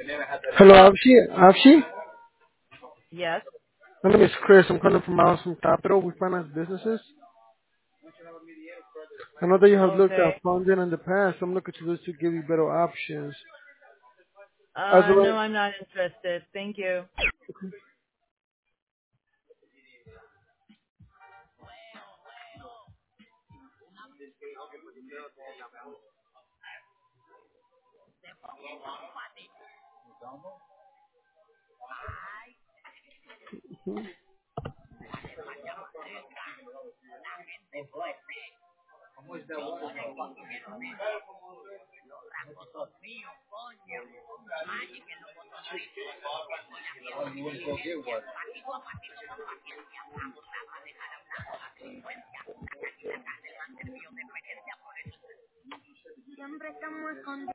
Hello, Avshi. Avshi? Yes. My name is Chris. I'm calling from Awesome Capital. We finance businesses. I know that you have looked Okay. at funding in the past. I'm looking to this to give you better options. As No, well, I'm not interested. Thank you.